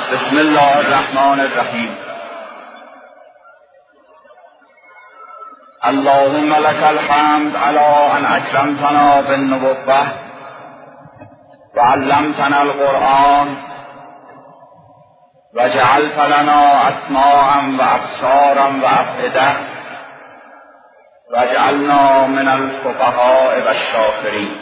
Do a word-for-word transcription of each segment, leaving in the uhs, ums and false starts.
بسم الله الرحمن الرحیم. اللهم لك الحمد على ان اکرمتنا بالنبوة وعلمتنا القرآن وجعلت لنا اسماعا وابصارا وافئدة وجعلنا من الفقهاء والشاکرین.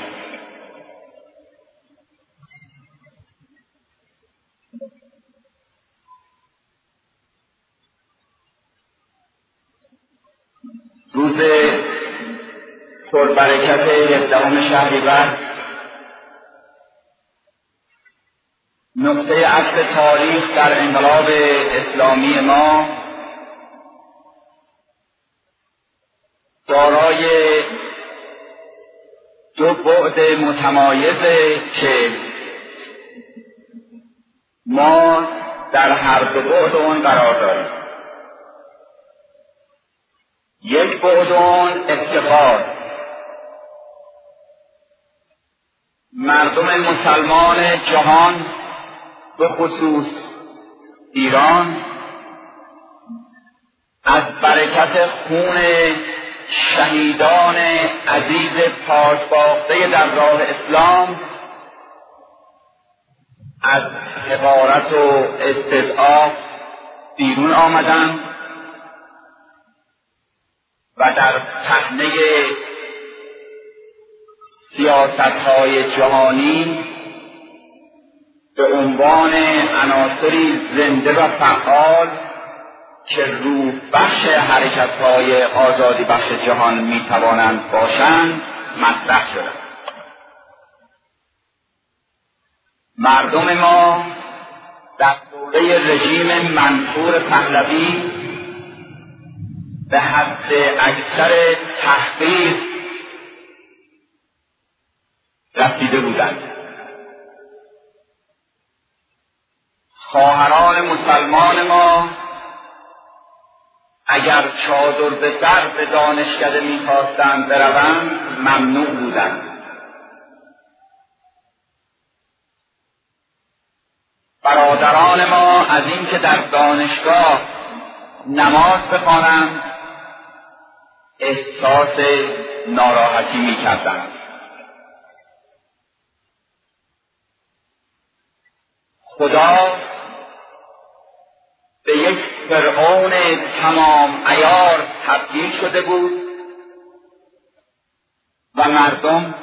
روز پربرکت هفدهم شهریور، نقطه عطف تاریخ در انقلاب اسلامی ما، دارای دو بعد متمایزه که ما در هر دو بعد اون قرار داریم. یک بعد اون افتخار، مردم مسلمان جهان به خصوص ایران از برکت خون شهیدان عزیز پاکباخته در راه اسلام از حقارت و استضعاف بیرون آمدند و در پهنه سیاست‌های جهانی به عنوان عناصری زنده و فعال که روح بخش حرکت‌های آزادی بخش جهان می‌توانند باشند مطرح شدند. مردم ما در دوره رژیم منصور پهلوی به حد اکثر تحقیر رسیده بودند. خواهران مسلمان ما اگر چادر به سر به دانشکده می‌خواستند بروند ممنوع بودند. برادران ما از اینکه در دانشگاه نماز بخوانند احساس ناراحتی می‌کردند. خدا به یک فرعون تمام عیار تبدیل شده بود و مردم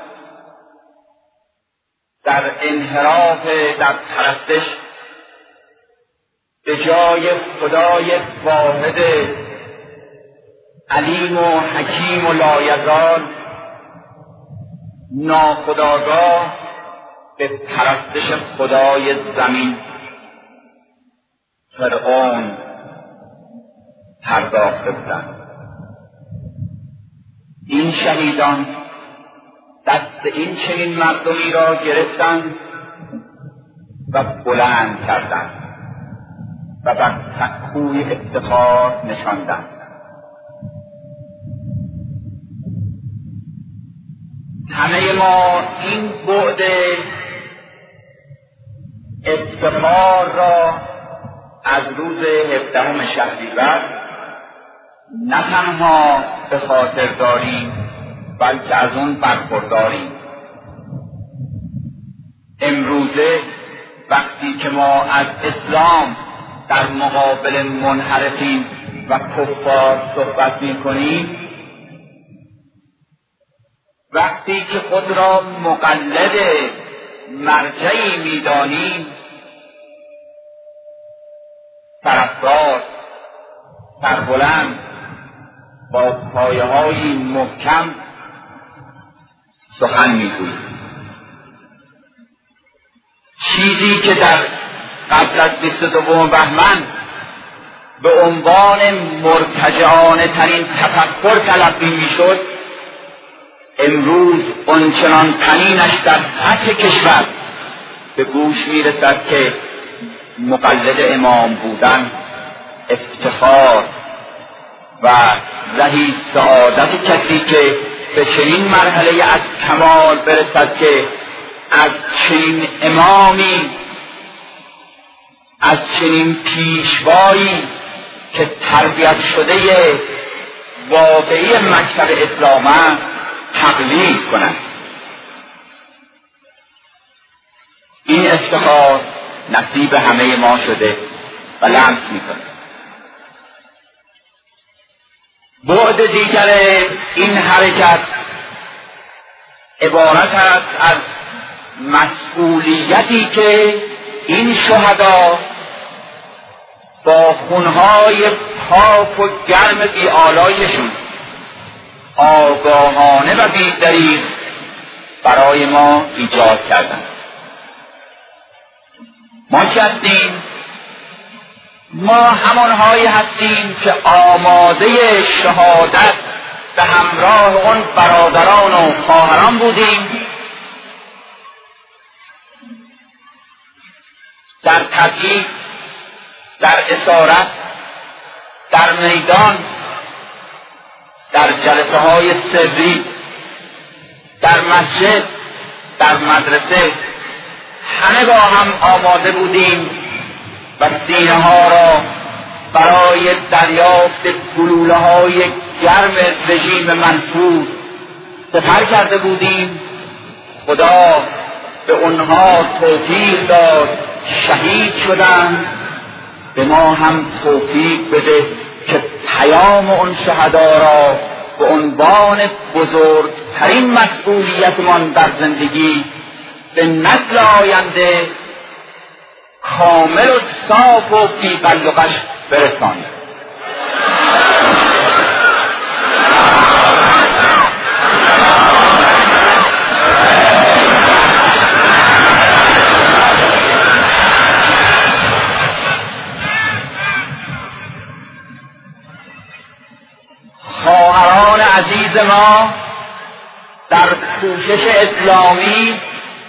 در انحراف در پرستش به جای خدای واحد علیم و حکیم و لایزال ناخودآگاه به پرستش خدای زمین فرعون پرداخته بودند. این شهیدان دست این چنین مردمی را گرفتند و بلند کردند و بر سکوی افتخار نشاندند. همه ما این بعد افتخار را از روز هفدهم شهریور نه تنها به خاطر داریم بلکه از اون برخورداریم. امروزه وقتی که ما از اسلام در مقابل منحرفین و کفار صحبت می‌کنیم، وقتی که خود را مقلد مرجعی می‌دانیم، سرافراز سربلند با پایه‌های محکم سخن می‌گوییم. چیزی که در قبل از بیست و دوم بهمن به عنوان مرتجعانه ترین تفکر تلقی می‌شد، امروز آنچنان طنینش در سطح کشور به گوش می‌رسد که مقلد امام بودن افتخار و رهی سعادت کسی که به چنین مرحله از کمال برسد که از چنین امامی از چنین پیشوایی که تربیت شده واقعی مکتب اسلام است تقلید کنند. این افتخار نصیب همه ما شده و لمس میکنه. بعد دیگر این حرکت عبارت است از مسئولیتی که این شهدا با خونهای پاک و گرم بی‌آلایشون آگاهانه و بی‌دریغ برای ما ایجاد کردند. ما چه هستیم؟ ما همانهایی هستیم که آماده شهادت به همراه اون برادران و خواهران بودیم در تبعید، در اسارت، در میدان، در جلسه های سری، در مسجد، در مدرسه، همه با هم آماده بودیم و سینه ها را برای دریافت گلوله های گرم رژیم منفور سپر کرده بودیم. خدا به اونها توفیق داد، شهید شدند. به ما هم توفیق بده که پیام اون شهدا را به عنوان بزرگترین مسئولیتمان در زندگی به نسل آینده کامل و صاف و بی غل و غش برسانیم. خواهران عزیز ما در کوشش اسلامی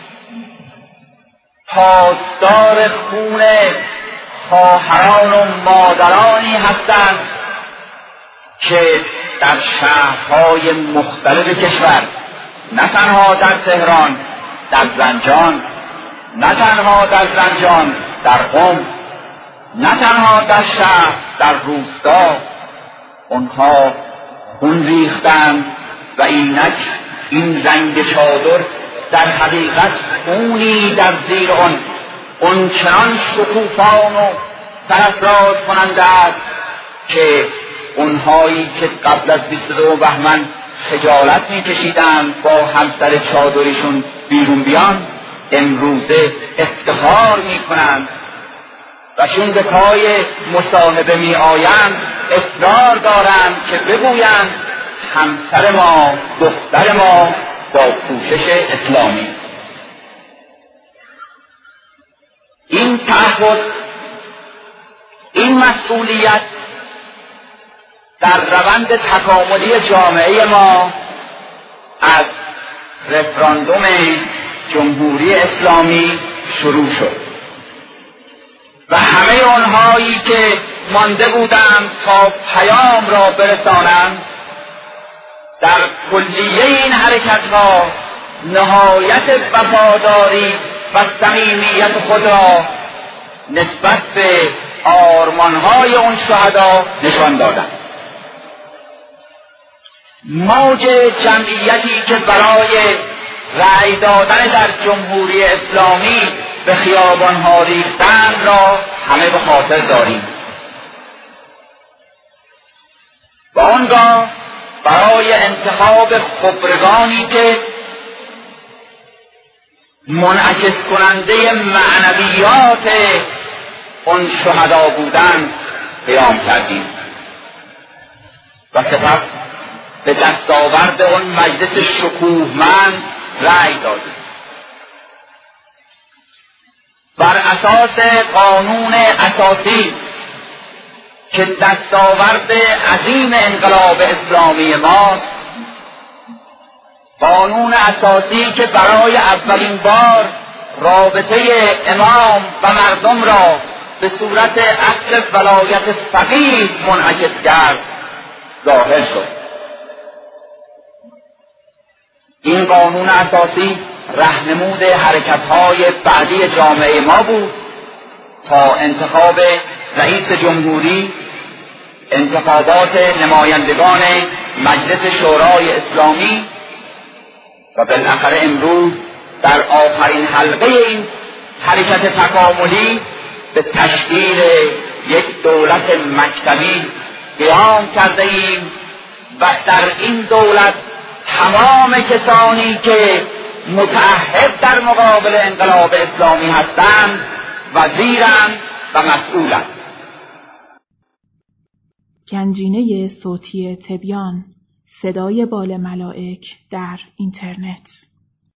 پاسدار خون خواهران و مادرانی هستند که در شهرهای مختلف کشور، نه تنها در تهران، در زنجان، نه تنها در زنجان، در قم، نه تنها در شهر، در روستا، اونها خون ریختند و اینک این رنگ چادر در حقیقت خونی در زیر آن اون چنان شکوفان و سرافراز کننده است که اونهایی که قبل از بیست و دو بهمن خجالت میکشیدند با همسر چادریشون بیرون بیان، امروزه افتخار میکنند و چون به پای مصاحبه می آیند اصرار دارند که بگویند همسر ما، دختر ما با پوشش اسلامی. این تعهد، این مسئولیت در روند تکاملی جامعه ما از رفراندوم جمهوری اسلامی شروع شد و همه آنهایی که مانده بودند تا پیام را برسانند در کلیه این حرکت‌ها نهایت وفاداری و صمیمیت خود را نسبت به آرمان‌های اون شهدا نشان دادند. موج جمعیتی که برای رأی دادن در جمهوری اسلامی به خیابان‌ها ریختند را همه به خاطر داریم. و آنگاه برای انتخاب خبرگانی که منعکس کننده معنویات اون شهدا بودند قیام کردیم و سپس به دستاورد اون مجلس شکوهمند رأی دادیم. بر اساس قانون اساسی که دستاورد عظیم انقلاب اسلامی ماست، قانون اساسی که برای اولین بار رابطه امام و مردم را به صورت عقد ولایت فقیه منعکس کرد ظاهر شد. این قانون اساسی راهنمود حرکت‌های بعدی جامعه ما بود تا انتخاب رئیس جمهوری، انتخابات نمایندگان مجلس شورای اسلامی و بالاخره امروز در آخرین حلقه این حرکت تکاملی به تشکیل یک دولت مکتبی قیام کرده ایم و در این دولت تمام کسانی که متعهد در مقابل انقلاب اسلامی هستند وزیرند و مسئولند. گنجینه صوتی تبیان، صدای بال ملائک در اینترنت.